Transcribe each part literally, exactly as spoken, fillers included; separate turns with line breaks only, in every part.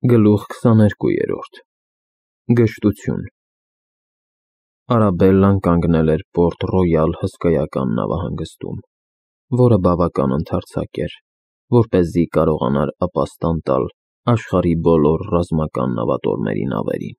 Գլուխ քսաներկուերորդ Գժտություն Արաբելլան կանգնել էր Պորտ Ռոյալ հսկայական նավահանգստում, որը բավական ընդարձակ էր, որպեսզի կարողանար ապաստան տալ աշխարհի բոլոր ռազմական նավատորմերի նավերին։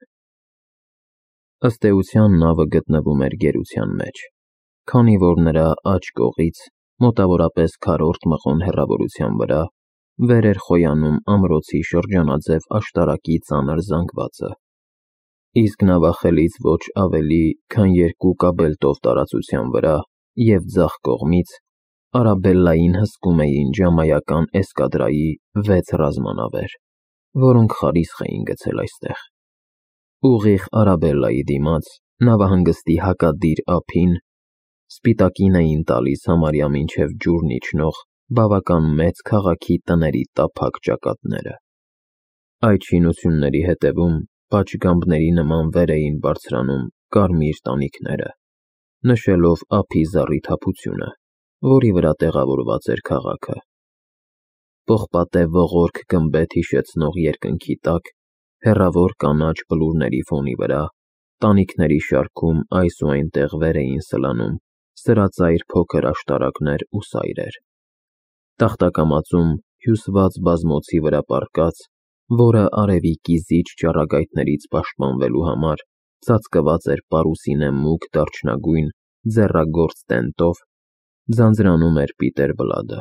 Ըստ էության նավը գտնվում էր գերության մեջ, քանի որ նրա աջ կողից, մոտավորապես քառորդ մղոն հեռավորության վրա, վեր էր խոյանում ամրոցի շրջանաձև աշտարակի ծանր զանգվածը, իսկ նավախելից ոչ ավելի, քան երկու կաբելտով տարածության վրա և ձախ կողմից Արաբելլային հսկում էին ժամայական էսկադրայի վեց ռազմանավեր, որոնք խարիսխ էին գցել այստեղ։ Ուղիղ Արաբելլայի դիմաց, նավահանգստի հակադիր ափին, սպիտակին էին տալիս համարյա մինչև ջուրն իջնող բավական մեծ քաղաքի տների տափակ ճակատները։ Այդ շինությունների հետևում պատշգամբների նման վեր էին բարձրանում կարմիր տանիքները, նշելով ափի զառիթափությունը, որի վրա տեղավորված էր քաղաքը։ Պողպատե ողորկ գմբեթ հիշեցնող երկնքի տակ, հեռավոր կանաչ բլուրների ֆոնի վրա, տանիքների շարքում այս ու այնտեղ վեր էին սլանում սրածայր փոքր աշտարակներ ու սայրեր։ Տախտակամածում հյուսված բազմոցի վրա պառկած, որը արևի կիզիչ ճառագայթներից պաշտպանվելու համար ծածկված էր պարուսինե մուգ դարչնագույն ձեռագործ տենտով, ձանձրանում էր Պիտեր Բլադը։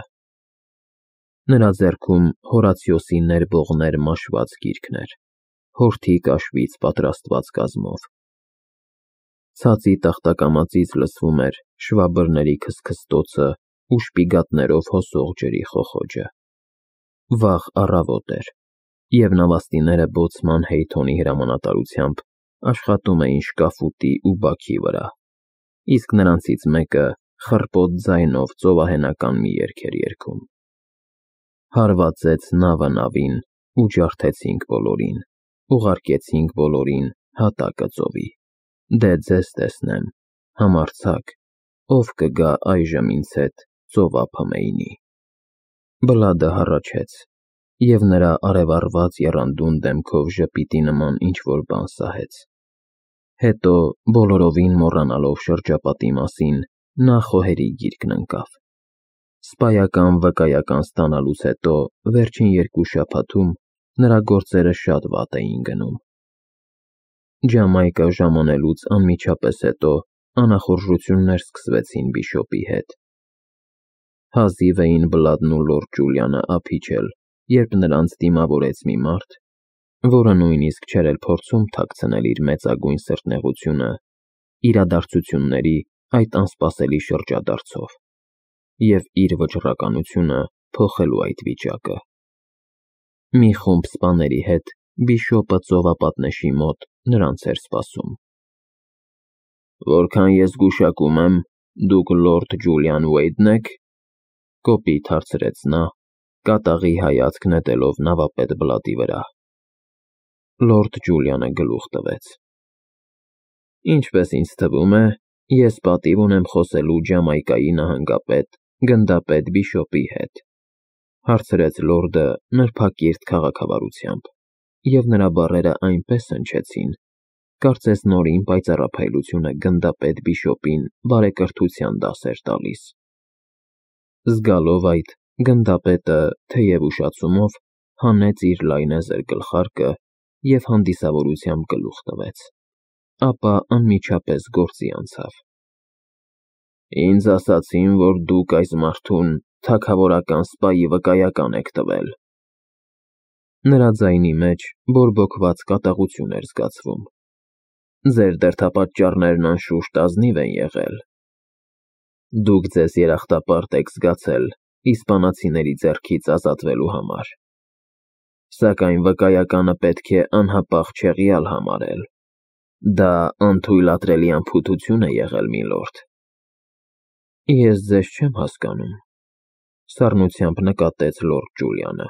Նրա ձեռքում Հորացիոսի ներբողներ մաշված գիրքն էր, հորթի կաշվից պատրաստված կազմով։ Ցածի տախտակամածից լսվում էր շվաբրների քսքստոցը ու շպիգատներով հոսող ջրի խոխոջը։ Վաղ առավոտ էր, և նավաստիները բոցման Հեյթոնի հրամանատարությամբ աշխատում էին շկաֆուտի ու բաքի վրա, իսկ նրանցից մեկը խռպոտ ձայնով ծովահենական մի երգ էր երգում։ Հարվածեց նավը նավին ու ջարդեցինք բոլորին, ուղարկեցինք բոլորին հատակը ծովի, դե ձեզ տեսնեմ, համարձակ, ով կգա այժմ ինձ հետ ծով ափը մեյնի։ Բլադը հառաչեց, և նրա արևառված եռանդուն դեմքով ժպիտի նման ինչ-որ բան սահեց։ Հետո, բոլորովին մոռանալով շրջապատի մասին, նա խոհերի գիրկն ընկավ։ Սպայական վկայական ստանալուց հետո վերջին երկու շաբաթում նրա գործերը շատ վատ էին գնում։ Ջամայկա ժամանելուց անմիջապես հետո անախորժություններ սկսվեցին բիշոպի հետ։ Հազիվ էին Բլադն ու լորդ Ջուլիանը ափ իջել, երբ նրանց դիմավորեց մի մարդ, որը նույնիսկ չէր էլ փորձում թաքցնել իր մեծագույն սրտնեղությունը իրադարձությունների այդ անսպասելի շրջադարձով և իր վճռականությունը փոխելու այդ վիճակը։ Մի խումբ սպաների հետ բիշոպը ծովապատնեշի մոտ նրանց էր սպասում։ «Որքան ես գուշակում եմ, դուք լորդ Ջուլիան Ուեյդն եք», կոպիտ հարցրեց նա, կատաղի հայացք նետելով նավապետ Բլադի վրա։ Լորդ Ջուլիանը գլուխ տվեց։ «Ինչպես ինձ թվում է, ես պատիվ ունեմ խոսելու Ջամայկայի նահանգապետ գնդապետ բիշոպի հետ», հարցրեց լորդը նրբակիրթ քաղաքավարությամբ, և նրա բառերը այնպես հնչեցին, կարծես նորին պայծառափայլությունը գնդապետ բիշոպին բարեկրթության դաս էր տալիս։ Զգալով այդ, գնդապետը, թեև ուշացումով, հանեց իր լայնեզր գլխարկը և հանդիսավորությամբ գլուխ տվեց, ապա անմիջապես գործի անցավ։ «Ինձ ասացին, որ դուք այս մարդուն թագավորական սպայի վկայական եք տվել»։ Նրա ձայնի մեջ բորբոքված կատաղություն էր զգացվում։ «Ձեր դրդապատճառներն անշուշտ ազնիվ են եղել։ Դուք ձեզ երախտապարտ եք զգացել իսպանացիների ձեռքից ազատվելու համար, սակայն վկայականը պետք է անհապաղ չեղյալ համարել։ Դա անթույլատրելի անփութություն է եղել, միլորդ»։ «Ես ձեզ չեմ հասկանում», սառնությամբ նկատեց լորդ Ջուլիանը։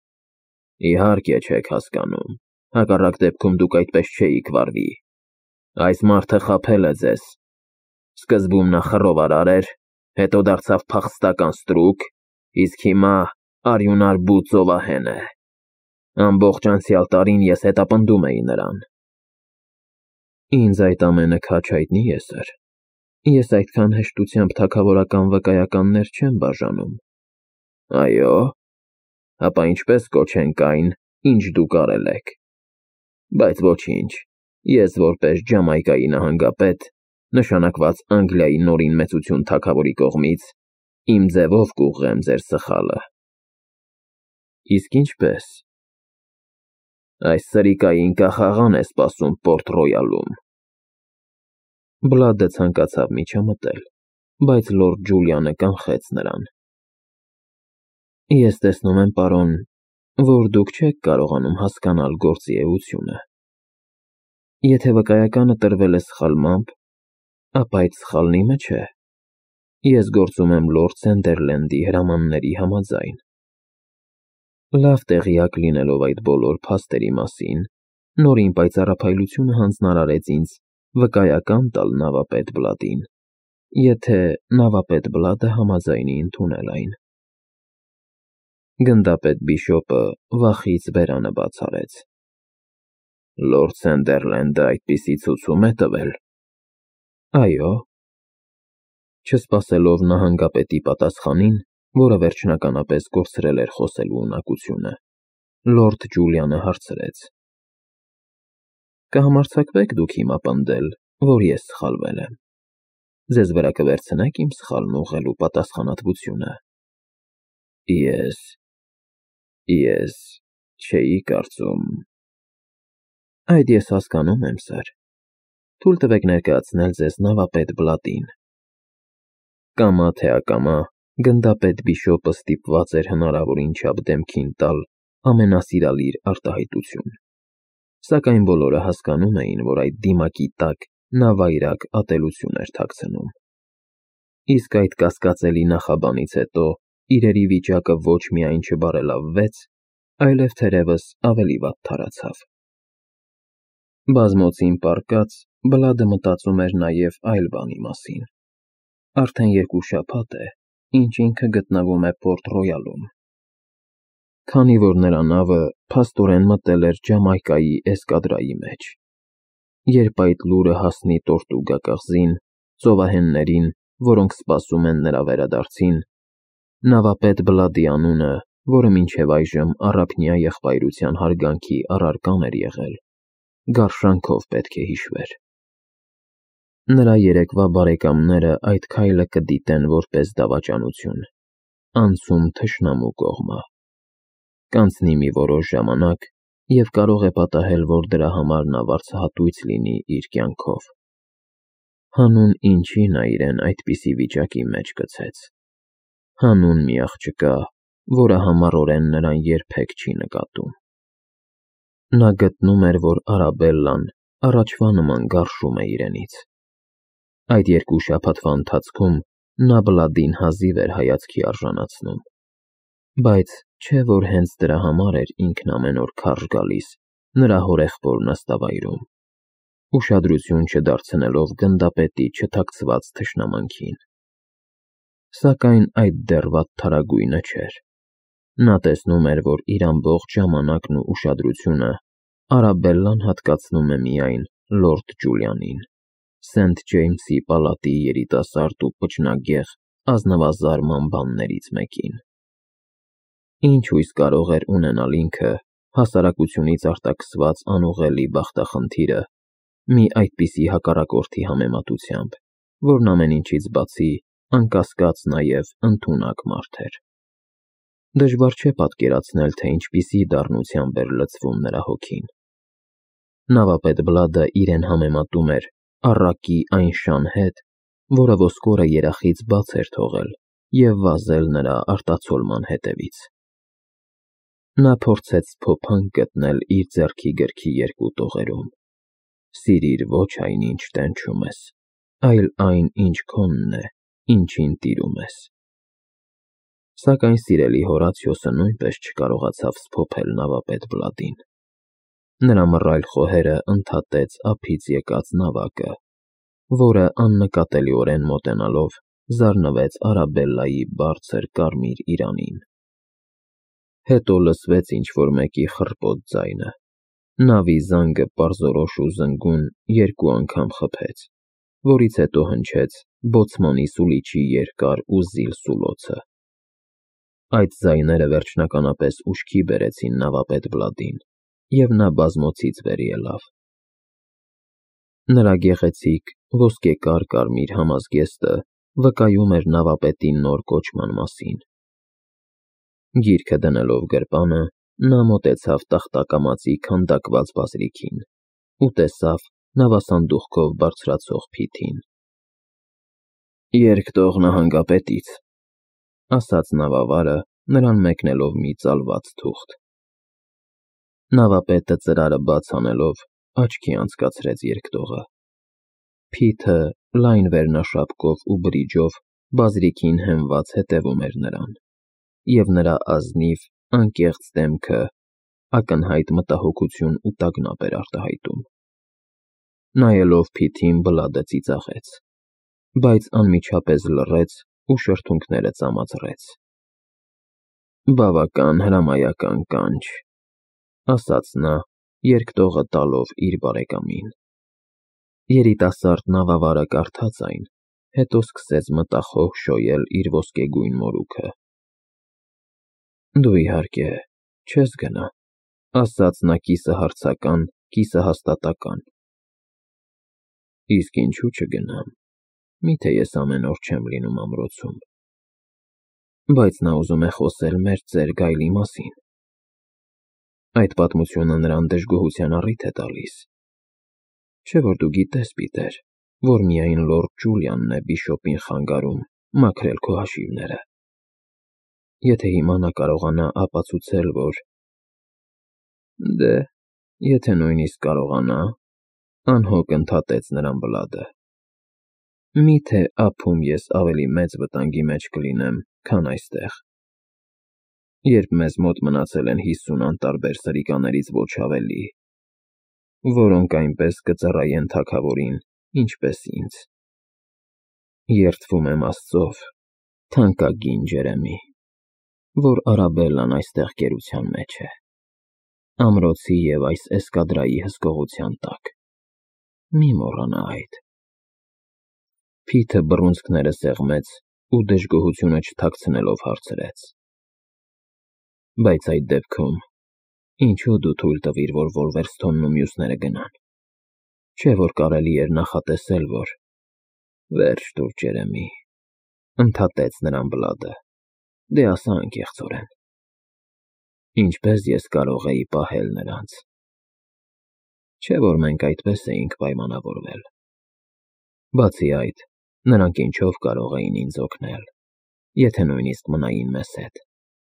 «Իհարկե չեք հասկանում, հակառակ դեպքում դուք այդպես չէիք վարվի։ Այս մարդը խաբել է ձեզ։ Սկզբում նա խռովարար էր, հետո դարձավ փախստական ստրուկ, իսկ հիմա արյունարբու ծովահեն է։ Ամբողջ անցյալ տարին ես հետապնդում էի նրան։ Ինձ այդ ամենը քաչ հայտնի է, սըր։ Ես այդքան հեշտությամբ թագավորական վկայականներ չեմ բաժանում։ Այո՞։ Ապա ինչպես կոչենք այն, ինչ դուք արել եք։ Բայց ոչինչ, ես որպես Ջամայկայի նահանգապետ, նշանակված Անգլիայի նորին մեծություն թագավորի կողմից, իմ ձևով կուղղեմ ձեր սխալը։ Իսկ ինչպես։ Այս սրիկային կախաղան է սպասում Պորտ Ռոյալում։ Բլադը ցանկացավ միջամտել, բայց լորդ Ջուլիանը կանխեց նրան։ Ես տեսնում եմ, պարոն, որ դուք չեք կարողանում հասկանալ գործի էությունը։ Եթե վկայականը տրվել է սխալմամբ, ապա այդ սխալն իմը չէ։ Ես գործում եմ լորդ Սանդերլենդի հրամանների համաձայն։ Լավ տեղյակ լինելով այդ բոլոր փաստերի մասին, նորին պայծառափայլությունը հանձնարարեց ինձ վկայական տալ նավապետ Բլադին, եթե նավապետ Բլադը համաձայնի ընդունել այն։ Գնդապետ Բիշոպը վախից բերանը բաց արեց։ Լորդ Սանդերլենդը այդպիսի ցուցում է տվել։ Այո։ Չսպասելով նահանգապետի պատասխանին, որը վերջնականապես կորցրել էր խոսելու ունակությունը, լորդ Ջուլիանը հարցրեց. Կհամարձակվեք դուք հիմա պնդել, որ ես սխալվել եմ։ Ձեզ վրա կվերցնեք իմ սխալն ուղղելու պատասխանատվությունը։ Ես… ես… չէի կարծում… Այդ ես հասկանում եմ, սըր։ Թույլ տվեք ներկայացնել ձեզ նավապետ Բլադին։ Կամա թե ակամա, գնդապետ Բիշոպը ստիպված էր հնարավորին չափ դեմքին տալ ամենասիրալիր արտահայտություն, սակայն բոլորը հասկանում էին, որ այդ դիմակի տակ նա վայրագ ատելություն էր թաքցնում։ Իսկ այդ կասկածելի նախաբանից հետո իրերի վիճակը ոչ միայն չբարելավվեց, այլև թերևս ավելի վատ թարացավ։ Բազմոցին պառկած, Բլադը մտածում էր նաև այլ բանի մասին։ Արդեն երկու շաբաթ է, ինչ ինքը գտնվում է Պորտ Ռոյալում։ Քանի որ նրա նավը փաստորեն մտել էր Ջամայկայի էսկադրայի մեջ։ Երբ այդ լուրը հասնի Տորտուգա կղզին, ծովահեններին, որոնք սպասում են նրա վերադարձին, նավապետ Բլադի անունը, որը մինչև այժմ առափնյա եղբայրության հարգանքի առարկան էր եղել, գարշանքով պետք է հիշվեր։ Նրա երեկվա բարեկամները այդ քայլը կդիտեն որպես դավաճանություն, անցում թշնամու կողմը։ Կանցնի մի որոշ ժամանակ, և կարող է պատահել, որ դրա համար նա վարձահատույց լինի իր կյանքով։ Հանուն ինչի նա իրեն այդպիսի վիճակի մեջ գցեց։ Հանուն մի աղջկա, որը համառորեն նրան երբեք չի նկատում։ Նա գտնում էր, որ Արաբելլան առաջվա նման գարշում է իրենից։ Այդ երկու շաբաթվա ընթացքում նա Բլադին հազիվ էր հայացքի արժանացնում, բայց չէ՞ որ հենց դրա համար էր ինքն ամեն օր քարշ գալիս նրա հորեղբոր նստավայրում, ուշադրություն չդարձնելով գնդապետի չթաքցված թշնամանքին։ Սակայն այդ դեռ վատթարագույնը չէր։ Նա տեսնում էր, որ իր ամբողջ ժամանակն ու ուշադրությունը Արաբելլան հատկացնում է միայն լորդ Ջուլիանին, Սենթ Ջեյմսի պալատի երիտասարդ ու փչնագեղ ազնվազարման բաններից մեկին։ Ինչ հույս կարող էր ունենալ ինքը հասարակությունից արտաքսված անուղղելի բախտախնդիրը մի այդպիսի հակառակորդի համեմատությամբ, որն ամեն ինչից բացի անկասկած նաև ընդունակ մարդ էր։ Դժվար չէ պատկերացնել, թե ինչպիսի դառնությամբ էր լցվում նրա հոգին։ Նավապետ Բլադը իրեն համեմատում էր առակի այն շան հետ, որը ոսկորը երախից բաց էր թողել և վազել նրա արտացոլման հետևից։ Նա փորձեց փոփանք գտնել իր ձեռքի գրքի երկու տողերում. «Սիրիր ոչ այն, ինչ տենչում ես, այլ այն, ինչ քոնն է, ինչին տիրում ես»։ Սակայն սիրելի Հորացիոսը նույնպես չկարողացավ սփոփել նավապետ Բլադին։ Նրա մռայլ խոհերը ընդհատեց ափից եկած նավակը, որը աննկատելիորեն մոտենալով, զարնվեց Արաբելլայի բարձր կարմիր իրանին։ Հետո լսվեց ինչ-որ մեկի խռպոտ ձայնը։ Նավի զանգը պարզորոշ ու զնգուն երկու անգամ խփեց, որից հետո հնչեց բոցմանի սուլիչի երկար ու զիլ սուլոցը։ Այդ ձայները վերջնականապես ուշքի բերեցին նավապետ Վլադին, և նա բազմոցից վեր ելավ։ Նրա գեղեցիկ, ոսկեկար-կարմիր համազգեստը վկայում էր նավապետի նոր կոչման մասին։ Գիրքը դնելով գրպանը, նա մոտեցավ տախտակամածի քանդակված բազրիքին ու տեսավ նավասանդուղքով բարձրացող Փիթին։ «Երկտող նահանգապետից», ասաց նավավարը, նրան մեկնելով մի ծալված թուղթ։ Նավապետը ծրարը բաց անելով աչքի անցկացրեց երկտողը։ Փիթը լայն վերնաշապկով ու բրիջով բազրիքին հենված հետևում էր նրան, և նրա ազնիվ, անկեղծ դեմքը ակնհայտ մտահոգություն ու տագնապ էր արտահայտում։ Նայելով Փիթին, Բլադը ծիծաղեց, բայց անմիջապես լռեց ու շրթունքները ծամածրեց։ «Բավական հրամայական կանչ», ասաց նա, երկտողը տալով իր բարեկամին։ Երիտասարդ նավավարը կարդաց այն, հետո սկսեց մտախոհ շոյել իր ոսկեգույն մորուքը։ «Դու, իհարկե, չես գնա», ասաց նա կիսը հարցական, կիսը հաստատակամ։ «Իսկ ինչու չգնամ, միթե ես ամեն օր չեմ լինում ամրոցում»։ «Բայց նա ուզում է խոսել մեր ծեր գայլի մասին»։ «Այդ պատմությունը նրան դժգոհության առիթ է տալիս։ Չէ՞ որ դու գիտես, Պիտեր, որ միայն լորդ Ջուլիանն է բիշոպին խանգարում մաքրել քո հաշիվները։ Եթե հիմա նա կարողանա ապացուցել, որ…» «Դե, եթե նույնիսկ կարողանա», անհոգ ընդհատեց նրան Բլադը։ «Մի՞թե ափում ես ավելի մեծ վտանգի մեջ կլինեմ, քան այստեղ, երբ մեզ մոտ մնացել են հիսուն անտարբեր սրիկաներից ոչ ավելի, որոնք այնպես կծառայեն թագավորին, ինչպես ինձ։ Երդվում եմ Աստծով, թանկագին Ջերեմի, որ Արաբելլան այստեղ գերության մեջ է, ամրոցի և այս էսկադրայի հսկողության տակ։ Մի մոռանա այդ»։ Փիթը բռունցքները սեղմեց ու դժգոհությունը չթաքցնելով հարցրեց. «Բայց այդ դեպքում ինչո՞ւ դու թույլ տվիր, որ Վոլվերստոնն ու մյուսները գնան։ Չէ՞ որ կարելի էր նախատեսել, որ…» «Վերջ տուր, Ջերեմի», ընդհատեց նրան Բլադը։ «Դե ասա անկեղծորեն, ինչպե՞ս ես կարող էի պահել նրանց։ Չէ՞ որ մենք այդպես էինք պայմանավորվել։ Բացի այդ, նրանք ինչով կարող էին ինձ օգնել, եթե նույնիսկ մնային մեզ հետ»։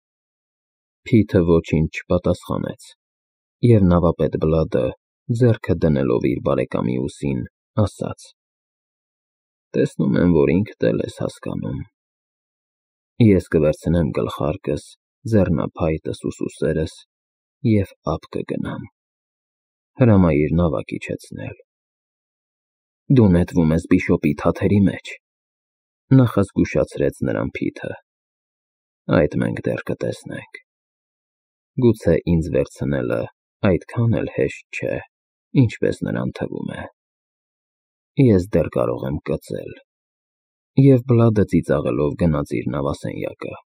Փիթը ոչինչ չպատասխանեց, և նավապետ Բլադը, ձեռքը դնելով իր բարեկամի ուսին, ասաց. «Տեսնում եմ, որ ինքդ էլ ես հասկանում։ Ես կվերցնեմ գլխարկս, ձեռնափայտս ու սուսերս և ափ կգնամ։ Հրամայիր նավակ իջեցնել»։ «Դու նետվում ես բիշոպի թաթերի մեջ», նախազգուշացրեց նրան Փիթը։ «Այդ մենք դեռ կտեսնենք։ Գուցե ինձ վերցնելը այդքան էլ հեշտ չէ, ինչպես նրան թվում է։ Ես դեռ կարող եմ կծել»։ Եվ Բլադը ծիծաղելով գնաց իր նավասենյակը։